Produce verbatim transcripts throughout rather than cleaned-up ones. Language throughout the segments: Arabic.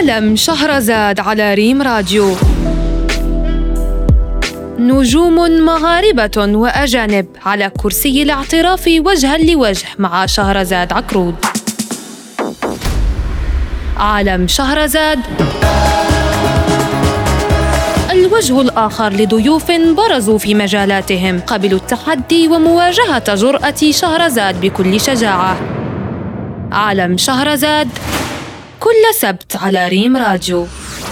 عالم شهرزاد على ريم راديو. نجوم مغاربة وأجانب على كرسي الاعتراف وجها لوجه مع شهرزاد عقرود. عالم شهرزاد، الوجه الآخر لضيوف برزوا في مجالاتهم، قبلوا التحدي ومواجهة جرأة شهرزاد بكل شجاعة. عالم شهرزاد كل سبت على ريم راديو.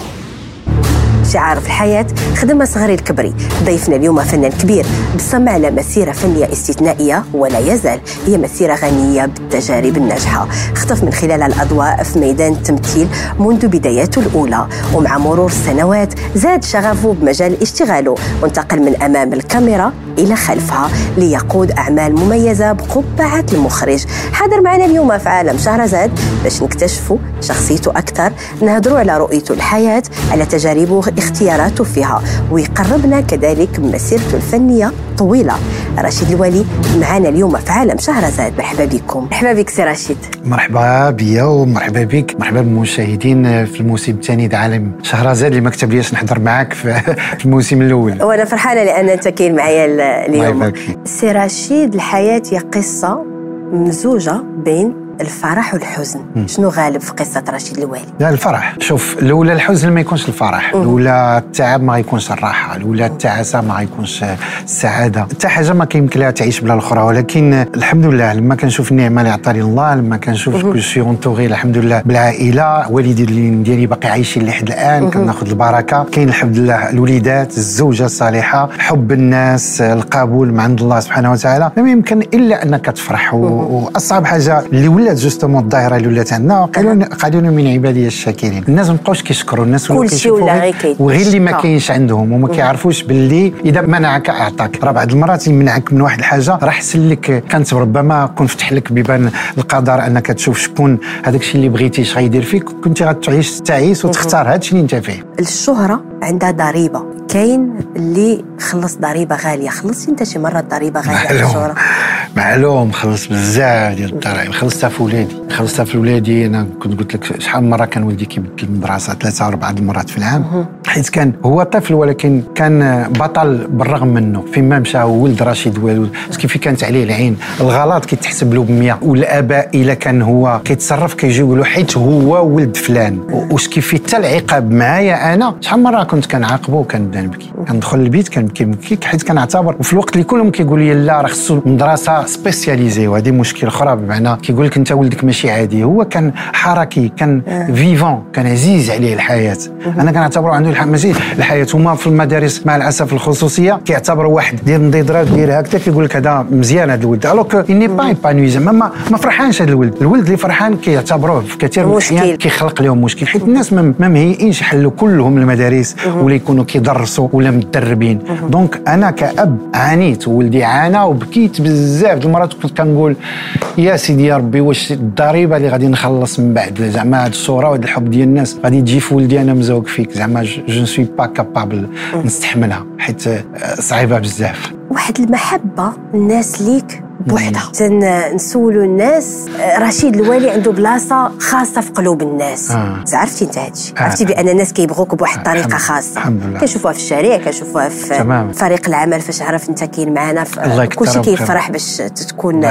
شعار في الحياة خدمة صغري الكبري. ضيفنا اليوم فنان كبير بصمة على مسيرة فنية استثنائية ولا يزال هي مسيرة غنية بالتجارب الناجحة. اختف من خلال الأضواء في ميدان التمثيل منذ بداياته الأولى، ومع مرور السنوات زاد شغفه بمجال اشتغاله وانتقل من أمام الكاميرا إلى خلفها ليقود أعمال مميزة بقبعة المخرج. حاضر معنا اليوم في عالم شهرزاد باش نكتشفوا شخصيته أكثر، نهضروا على رؤيته الحياة، على تجاربه اختياراته فيها، ويقربنا كذلك بمسيرته الفنية طويلة. رشيد الوالي معنا اليوم في عالم شهرزاد. مرحبا بكم. مرحبا بك سي رشيد. مرحبا بيا ومرحبا بك، مرحبا بالمشاهدين في الموسم الثاني د عالم شهرزاد اللي ما كتبليش نحضر معاك في الموسم الاول. وانا فرحانه لان انت كاين معايا اليوم. سي رشيد، الحياه هي قصه ممزوجه بين الفرح والحزن. م. شنو غالب في قصة رشيد الوالي؟ لا، الفرح. شوف، الأولى الحزن ما يكونش الفرح، الأولى التعب ما يكونش الراحة، الأولى التعاسة ما يكونش السعادة. حتى حاجة ما كيمكن لها تعيش بلا الأخرى، ولكن الحمد لله لما كنشوف النعمة اللي عطاني الله، لما كنشوف كل شيء اونتوغي الحمد لله بالعائلة، والدي ديالي باقي عايشين لحد الآن، كناخذ البركة. كاين الحمد لله الوليدات، الزوجة الصالحة، حب الناس، القبول من عند الله سبحانه وتعالى، ما يمكن إلا أنك تفرح. وأصعب حاجة اللي ولات جوستومون الظاهره اللي ولات عندنا، قالوا من عبادي الشاكرين. الناس ما بقاوش كيشكروا، الناس ولاو كيشوفوا وغير اللي ما كاينش عندهم، وما كيعرفوش باللي اذا منعك اعطاك. راه بعض المرات يمنعك من واحد الحاجه راه حسن لك، كانت ربما كون فتح لك بيبان القدر انك تشوف شكون هذاك الشيء اللي بغيتي اش غيدير فيك، كنتي غتعيش تعيس وتختار هذا الشيء اللي انت فيه. الشهره عندها ضريبه، كاين اللي خلص ضريبه غاليه. خلصتي انت شي مره ضريبه غاليه على الشهره؟ معلوم، خلص بزاف ديال الضرائب. خلصتها في ولادي، خلصتها في ولادي. انا كنت قلت لك شحال من مره كان ولدي كيبدل المدرسه ثلاثه اربعه المرات في العام، حيت كان هو طفل ولكن كان بطل بالرغم منه. فيما مشى ولد رشيد والو كيف كانت عليه العين. الغلط كيتحسب له بمية، والاباء الا كان هو كيتصرف كيجيو يقولوا حيت هو ولد فلان. واش كيف حتى العقاب معايا انا، شحال مره كنت كنعاقبه وكنبدا نبكي، كندخل البيت كنبكي نبكي حيت كنعتبر. وفي الوقت اللي كلهم كيقول لي لا راه خصو مدرسه سبيسياليزي، وهذه مشكل اخرى، بمعنى كيقول لك انت ولدك ماشي عادي. هو كان حركي، كان فيفون، كان عزيز عليه الحياه. انا كنعتبره عنده ماشي الحياه. هما في المدارس مع الاسف الخصوصيه كيعتبروا واحد دير نضيضرات دير هكذا، كيقول لك هذا مزيان هذا الولد، الوغ كو اني با ايبانوي، زعما ما ما فرحانش هذا الولد. الولد اللي فرحان كيعتبروه في كثير من الاحيان كيخلق لهم مشكل، حيت الناس ما مهيئينش يحلوا كلهم المدارس ولا يكونوا كيدرسوا ولا متدربين. دونك انا كأب عانيت، وولدي عانى وبكيت بزاف المرات. كنت كنقول يا سيدي يا ربي، واش الضريبه اللي غادي نخلص من بعد زعما هذه الصوره وهذا الحب ديال الناس غادي تجي في ولدي انا مزوق فيك، زعما جو سوي با كابابل نستحملها، حيت صعيبه بزاف. واحد المحبه الناس ليك بوحدها. نسولوا الناس، رشيد الوالي عنده بلاصه خاصه في قلوب الناس. آه. عرفتي انت هادشي؟ آه. عرفتي بان الناس كيبغوك بواحد الطريقه خاصه. الحمد لله. كنشوفوها في الشارع، كنشوفوها في تمام. فريق العمل فاش عرف انت كاين معنا، كلشي كيفرح باش تكون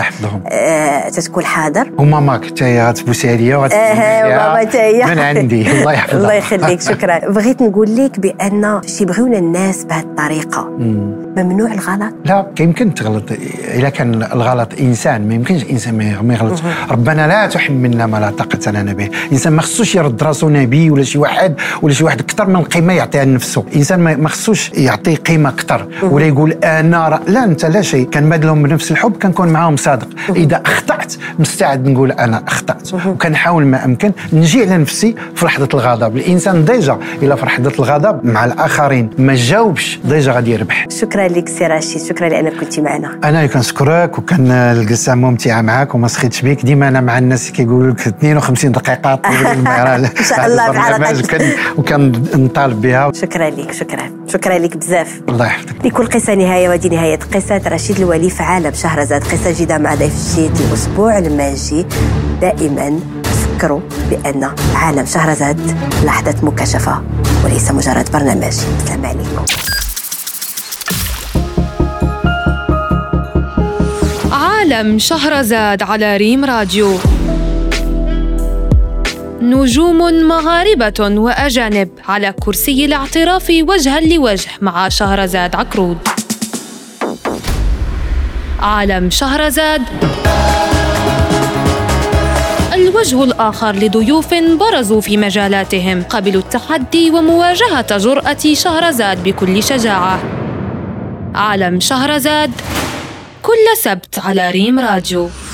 آه تتكون حاضر. وماما حتى هي غتبوس عليا وماما حتى هي من عندي. الله يحفظها. الله يخليك، شكرا. بغيت نقول لك بان شي يبغيونا الناس بهذه الطريقه. ممنوع الغلط؟ لا، يمكن تغلط. الا كان الغلط انسان، ما يمكنش انسان ما يغلط. ربنا لا تحملنا ما لا طاقه لنا به. الانسان ما خصوش يرد راسو نبي ولا شي واحد ولا شي واحد اكثر من القيمه يعطيها لنفسه. الانسان ما خصوش يعطي قيمه اكثر ولا يقول انا ر... لا، انت لا شيء. كنبادلهم بنفس الحب، كنكون معاهم صادق. اذا اخطات مستعد نقول انا اخطات، وكنحاول ما امكن نجي على نفسي في لحظه الغضب. الانسان ديجا الا في لحظه الغضب مع الاخرين ما جاوبش ديجا غادي يربح. شكرا لك سي رشيد، شكرا لانك كنتي معنا. انا كنشكرك، وكان الجلسه ممتعه معك وما سخيتش بك. ديما انا مع الناس كيقولوا لك اثنين وخمسين دقيقه ان شاء الله في حلقه، وكنطالب بها. شكرا لك، شكرا شكرا لك بزاف. الله يحفظك. لكل قصه نهايه، ودي نهايه قصه رشيد الوالي في عالم شهرزاد. قصه جديده مع ضيف جديد الاسبوع الماجي. دائما نذكروا بأن عالم شهرزاد لحظة مكاشفة وليس مجرد برنامج. السلام عليكم. عالم شهرزاد على ريم راديو. نجوم مغاربة وأجانب على كرسي الاعتراف وجها لوجه مع شهرزاد عقرود. عالم شهرزاد، الوجه الآخر لضيوف برزوا في مجالاتهم، قبلوا التحدي ومواجهة جرأة شهرزاد بكل شجاعة. عالم شهرزاد كل سبت على ريم راديو.